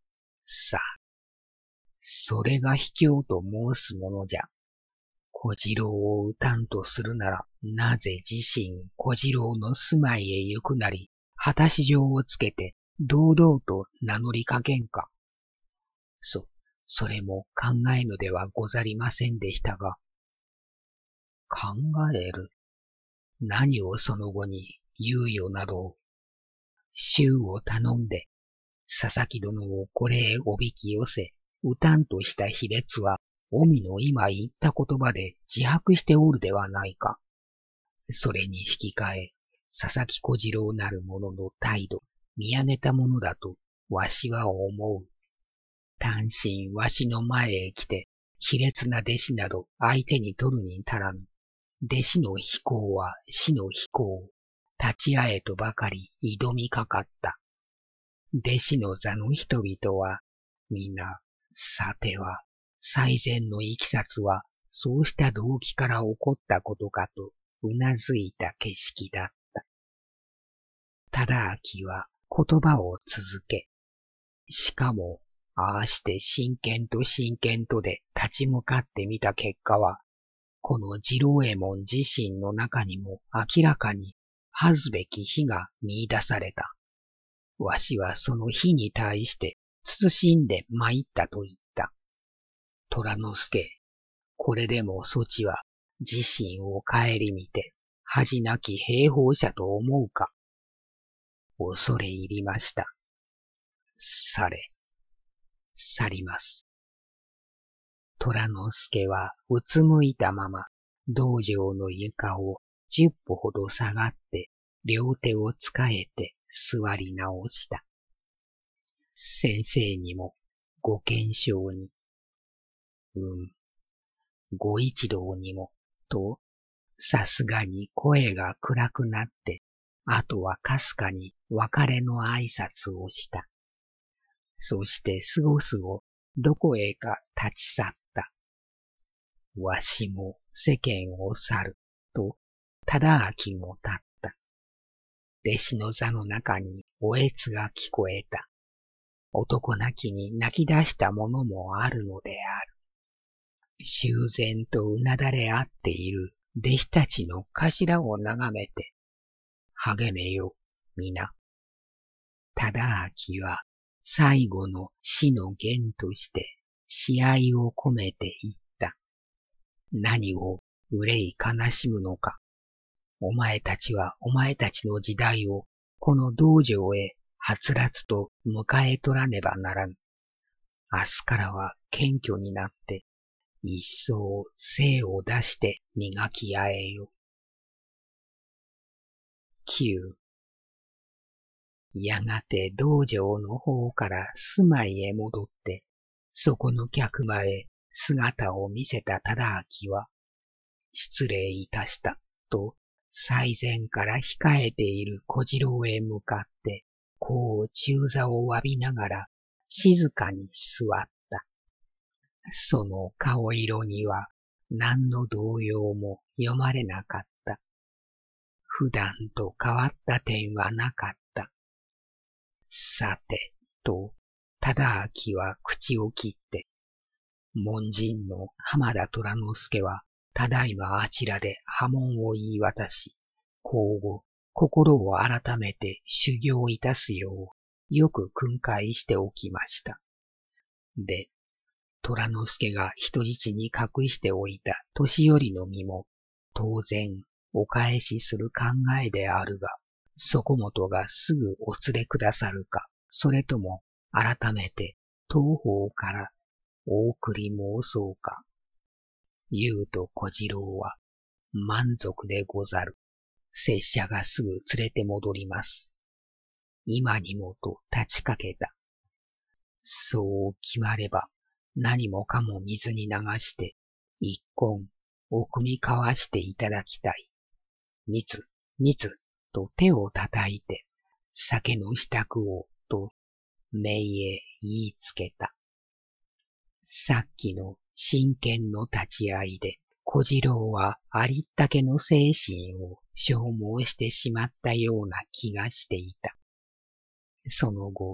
さあ、それが卑怯と申すものじゃ。小次郎を討たんとするなら、なぜ自身小次郎の住まいへ行くなり、果たし状をつけて、堂々と名乗りかけんか。そ、それも考えぬではござりませんでしたが。考える。何をその後に猶予などを。衆を頼んで、佐々木殿をこれへおびき寄せ、討たんとした卑劣は、おみの今言った言葉で自白しておるではないか。それに引き換え、佐々木小次郎なる者の態度、見上げたものだと、わしは思う。単身わしの前へ来て、卑劣な弟子など相手に取るに足らぬ。弟子の非行は死の非行。立ち会えとばかり挑みかかった。弟子の座の人々は、皆、さては、最善のいきさつは、そうした動機から起こったことかと、うなずいた景色だった。忠明は言葉を続け、しかも、ああして真剣と真剣とで立ち向かってみた結果は、この次郎右衛門自身の中にも明らかに恥ずべき非が見出された。わしはその非に対して慎んで参ったと言った。虎之助、これでもそちは自身を顧みて恥なき兵法者と思うか。恐れ入りました。され、去ります。虎之助はうつむいたまま道場の床を十歩ほど下がって両手を使えて座り直した。先生にもご健勝に、うん、ご一同にも、と、さすがに声が暗くなって、あとはかすかに別れの挨拶をした。そしてすごすごどこへか立ち去った。わしも世間を去る、と、忠明も立った。弟子の座の中におえつが聞こえた。男泣きに泣き出したものもあるのである。修然とうなだれ合っている弟子たちの頭を眺めて、励めよ、皆。忠明は最後の死の言として悲哀を込めて言った。何を憂い悲しむのか。お前たちはお前たちの時代をこの道場へはつらつと迎え取らねばならぬ。明日からは謙虚になって、一層精を出して磨き合えよ。九。やがて道場の方から住まいへ戻って、そこの客間へ姿を見せた忠明は、失礼いたした、と最前から控えている小次郎へ向かって、こう中座を詫びながら静かに座った。その顔色には何の動揺も読まれなかった。普段と変わった点はなかった。さて、と、忠明は口を切って、門人の浜田虎之助は、ただいまあちらで破門を言い渡し、今後、心を改めて修行いたすよう、よく訓戒しておきました。で、虎之助が人質に隠しておいた年寄りの身も、当然、お返しする考えであるが、そこもとがすぐお連れくださるか、それとも改めて東方からお送り申そうか。言うと小次郎は、満足でござる。拙者がすぐ連れて戻ります。今にもと立ちかけた。そう決まれば、何もかも水に流して、一献お汲み交わしていただきたい。みつ、みつ、と手を叩いて、酒の支度を、と、めいへ言いつけた。さっきの真剣の立ち合いで、小次郎はありったけの精神を消耗してしまったような気がしていた。その後、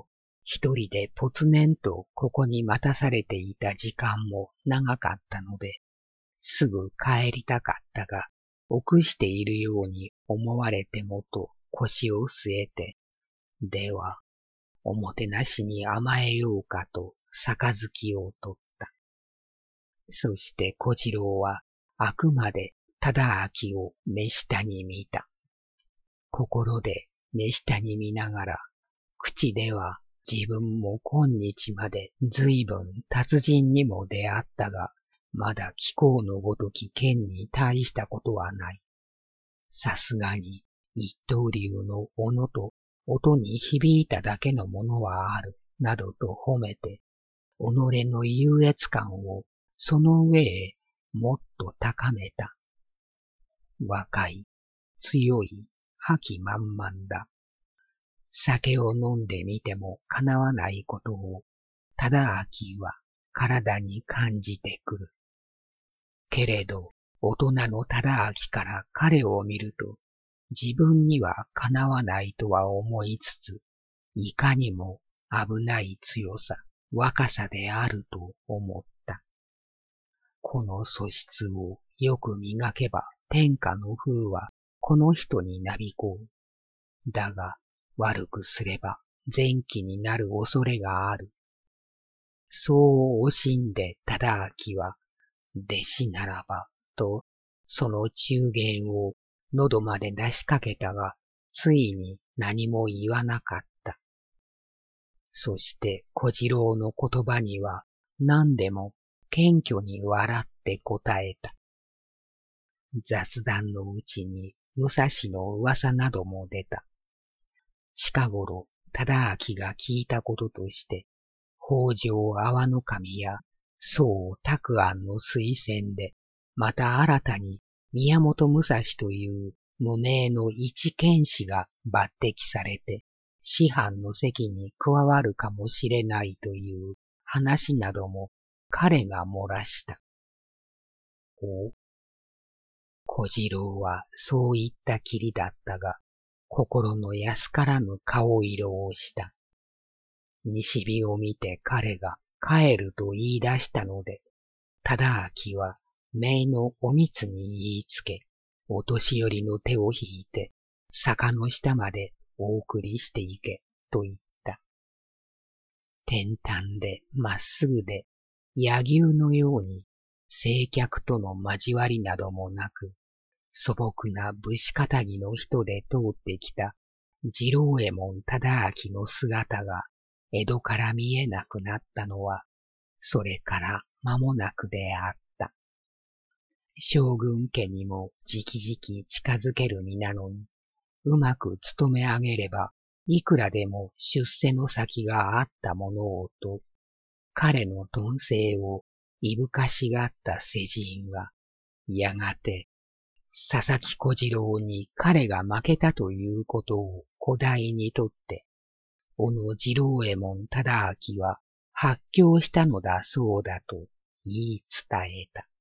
一人でぽつねんとここに待たされていた時間も長かったので、すぐ帰りたかったが、臆しているように思われてもと腰を据えて、では、おもてなしに甘えようかと杯を取った。そして小次郎はあくまで忠明を目下に見た。心で目下に見ながら、口では自分も今日まで随分達人にも出会ったが、まだ貴公のごとき剣に大したことはない。さすがに一刀流の斧と音に響いただけのものはある、などと褒めて、己の優越感をその上へもっと高めた。若い、強い、覇気満々だ。酒を飲んでみても叶わないことを、忠明は体に感じてくる。けれど、大人の忠明から彼を見ると、自分にはかなわないとは思いつつ、いかにも危ない強さ、若さであると思った。この素質をよく磨けば天下の風はこの人になびこう。だが悪くすれば前期になる恐れがある。そう惜しんで忠明は、弟子ならば、と、その中言を喉まで出しかけたが、ついに何も言わなかった。そして小次郎の言葉には何でも謙虚に笑って答えた。雑談のうちに武蔵の噂なども出た。近頃、忠明が聞いたこととして、北条阿波守や宋沢庵の推薦で、また新たに宮本武蔵という無名の一剣士が抜擢されて、師範の席に加わるかもしれないという話なども彼が漏らした。お小次郎はそう言ったきりだったが、心の安からぬ顔色をした。西日を見て彼が帰ると言い出したので、忠明は姪のおみつに言いつけ、お年寄りの手を引いて、坂の下までお送りして行け、と言った。天端でまっすぐで、柳生のように、正客との交わりなどもなく、素朴な武士堅気の人で通ってきた、次郎右衛門忠明の姿が、江戸から見えなくなったのは、それから間もなくであった。将軍家にもじきじき近づける身なのに、うまく務め上げれば、いくらでも出世の先があったものをと、彼の頓性をいぶかしがった世人は、やがて、佐々木小次郎に彼が負けたということを古代にとって、小野次郎右衛門忠明は発狂したのだそうだと言い伝えた。